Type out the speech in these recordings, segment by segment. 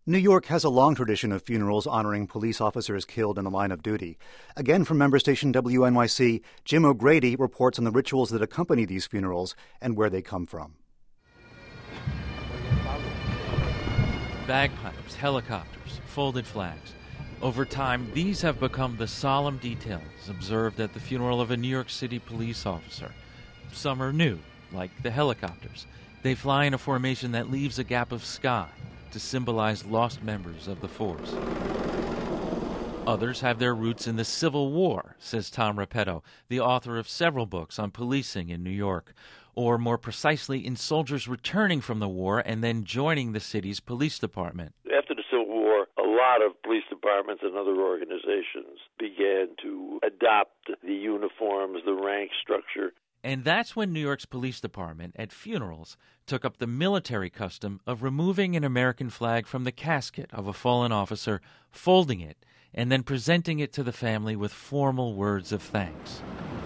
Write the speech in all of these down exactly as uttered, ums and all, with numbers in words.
New York has a long tradition of funerals honoring police officers killed in the line of duty. Again, from member station W N Y C, Jim O'Grady reports on the rituals that accompany these funerals and where they come from. Bagpipes, helicopters, folded flags. Over time, these have become the solemn details observed at the funeral of a New York City police officer. Some are new, like the helicopters. They fly in a formation that leaves a gap of sky to symbolize lost members of the force. Others have their roots in the Civil War, says Tom Repetto, the author of several books on policing in New York, or more precisely in soldiers returning from the war and then joining the city's police department. After the Civil War, a lot of police departments and other organizations began to adopt the uniforms, the rank structure. And that's when New York's police department, at funerals, took up the military custom of removing an American flag from the casket of a fallen officer, folding it, and then presenting it to the family with formal words of thanks.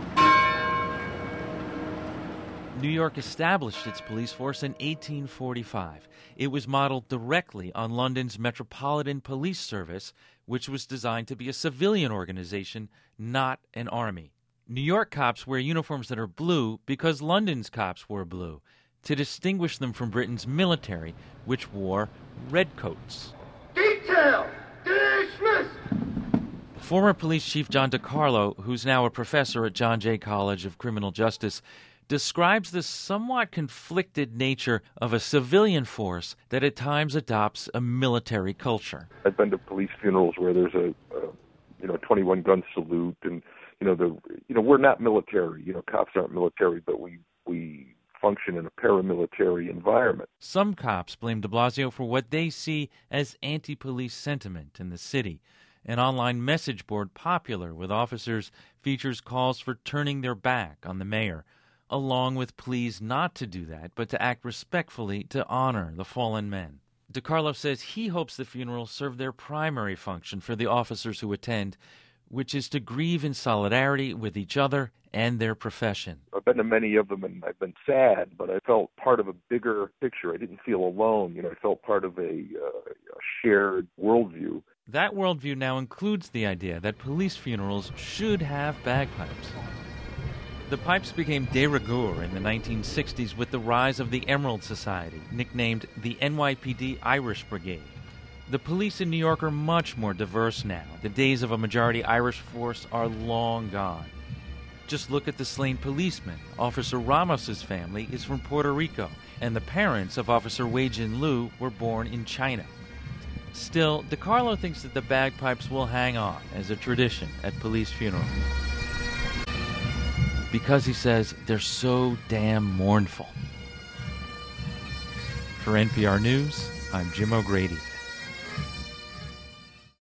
New York established its police force in eighteen forty-five. It was modeled directly on London's Metropolitan Police Service, which was designed to be a civilian organization, not an army. New York cops wear uniforms that are blue because London's cops wore blue, to distinguish them from Britain's military, which wore redcoats. Detail! Dismissed! Former Police Chief John DiCarlo, who's now a professor at John Jay College of Criminal Justice, describes the somewhat conflicted nature of a civilian force that at times adopts a military culture. I've been to police funerals where there's a, a you know, twenty-one gun salute, and you know the you know we're not military. You know, cops aren't military, but we we function in a paramilitary environment. Some cops blame de Blasio for what they see as anti-police sentiment in the city. An online message board popular with officers features calls for turning their back on the mayor, along with pleas not to do that, but to act respectfully to honor the fallen men. DiCarlo says he hopes the funerals serve their primary function for the officers who attend, which is to grieve in solidarity with each other and their profession. I've been to many of them, and I've been sad, but I felt part of a bigger picture. I didn't feel alone. You know, I felt part of a, uh, a shared worldview. That worldview now includes the idea that police funerals should have bagpipes. The pipes became de rigueur in the nineteen sixties with the rise of the Emerald Society, nicknamed the N Y P D Irish Brigade. The police in New York are much more diverse now. The days of a majority Irish force are long gone. Just look at the slain policeman. Officer Ramos's family is from Puerto Rico, and the parents of Officer Wei Jin Lu were born in China. Still, DiCarlo thinks that the bagpipes will hang on as a tradition at police funerals, because he says they're so damn mournful. For N P R News, I'm Jim O'Grady.